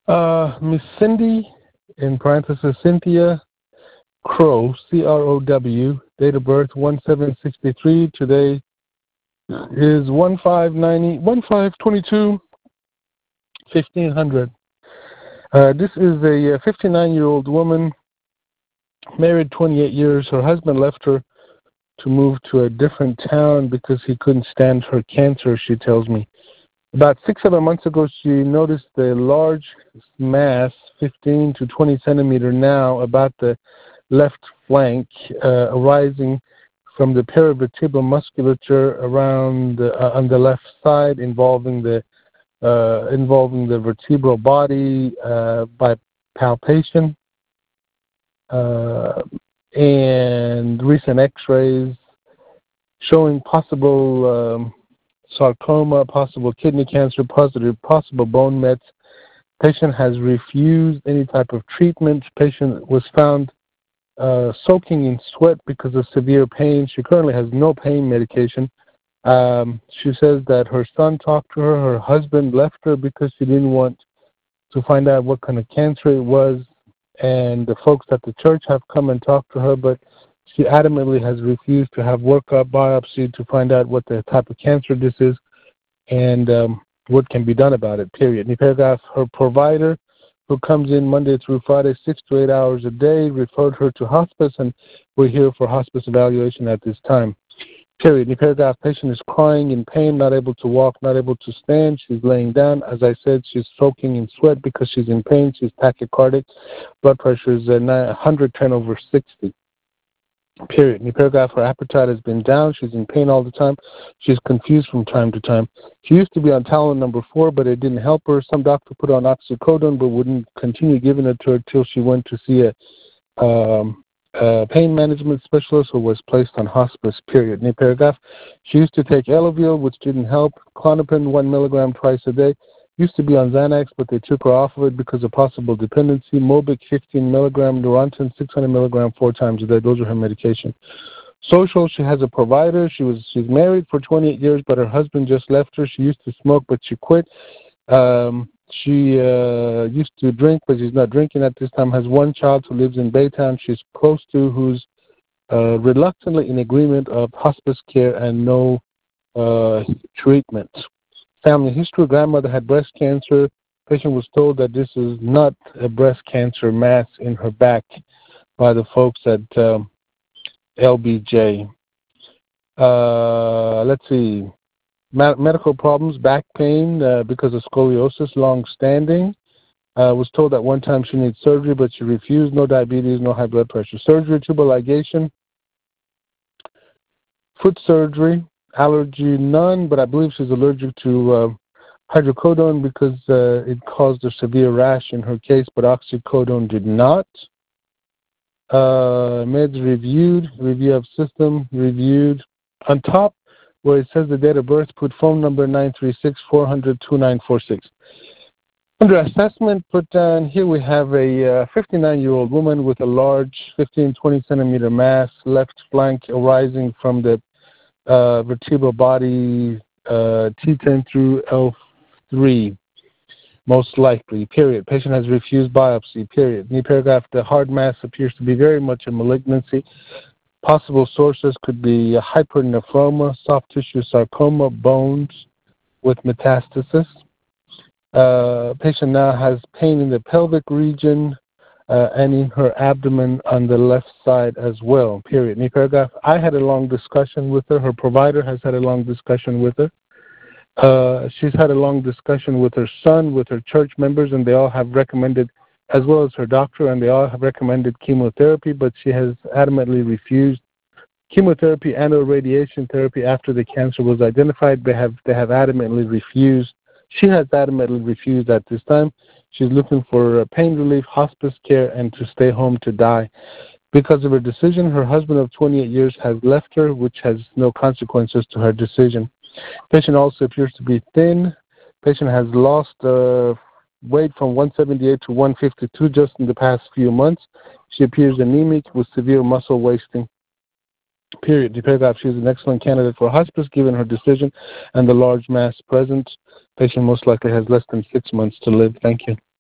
Miss Cindy, in parenthesis, Cynthia Crow, Crow, date of birth 1763. Today is 1522, 1500. This is a 59-year-old woman, married 28 years. Her husband left her to move to a different town because he couldn't stand her cancer, she tells me. About 6-7 months ago, she noticed a large mass, 15 to 20 centimeter now, about the left flank, arising from the paravertebral musculature around on the left side, involving the vertebral body by palpation, and recent X-rays showing possible sarcoma, possible kidney cancer, possible bone mets. Patient has refused any type of treatment. Patient was found soaking in sweat because of severe pain. She currently has no pain medication. She says that her son talked to her. Her husband left her because she didn't want to find out what kind of cancer it was. And the folks at the church have come and talked to her, but she adamantly has refused to have workup biopsy to find out what the type of cancer this is and what can be done about it, period. In paragraph, her provider, who comes in Monday through Friday, 6 to 8 hours a day, referred her to hospice, and we're here for hospice evaluation at this time, period. In paragraph, patient is crying in pain, not able to walk, not able to stand. She's laying down. As I said, she's soaking in sweat because she's in pain. She's tachycardic. Blood pressure is 110/60. Period. In paragraph, her appetite has been down. She's in pain all the time. She's confused from time to time. She used to be on Tylenol number 4, but it didn't help her. Some doctor put her on oxycodone, but wouldn't continue giving it to her till she went to see a pain management specialist who was placed on hospice, period. In paragraph, she used to take Elavil, which didn't help. Klonopin, 1 milligram twice a day. Used to be on Xanax, but they took her off of it because of possible dependency. Mobic, 15 milligram. Neurontin, 600 milligram 4 times a day. Those are her medication. Social, she has a provider. She's married for 28 years, but her husband just left her. She used to smoke, but she quit. She used to drink, but she's not drinking at this time. Has 1 child who lives in Baytown. She's close to, who's reluctantly in agreement of hospice care and no treatment. Family history: grandmother had breast cancer. Patient was told that this is not a breast cancer mass in her back by the folks at LBJ. Let's see. Medical problems: back pain because of scoliosis, long-standing. Was told at one time she needs surgery, but she refused. No diabetes, no high blood pressure. Surgery: tubal ligation. Foot surgery. Allergy: none, but I believe she's allergic to hydrocodone because it caused a severe rash in her case, but oxycodone did not. Meds reviewed. Review of system reviewed. On top, where it says the date of birth, put phone number 936-400-2946. Under assessment, put down, here we have a 59-year-old woman with a large 15-20 centimeter mass, left flank arising from the vertebral body T10 through L3, most likely, period. Patient has refused biopsy, period. In the paragraph, the hard mass appears to be very much a malignancy. Possible sources could be hypernephroma, soft tissue sarcoma, bones with metastasis. Patient now has pain in the pelvic region and in her abdomen on the left side as well, period. In the paragraph, I had a long discussion with her. Her provider has had a long discussion with her. She's had a long discussion with her son, with her church members, and they all have recommended, as well as her doctor, and they all have recommended chemotherapy, but she has adamantly refused chemotherapy and or radiation therapy after the cancer was identified. They have adamantly refused. She has adamantly refused at this time. She's looking for pain relief, hospice care, and to stay home to die. Because of her decision, her husband of 28 years has left her, which has no consequences to her decision. Patient also appears to be thin. Patient has lost weight from 178 to 152 just in the past few months. She appears anemic with severe muscle wasting. Period. The paragraph, she is an excellent candidate for hospice given her decision and the large mass present. Patient most likely has less than 6 months to live. Thank you.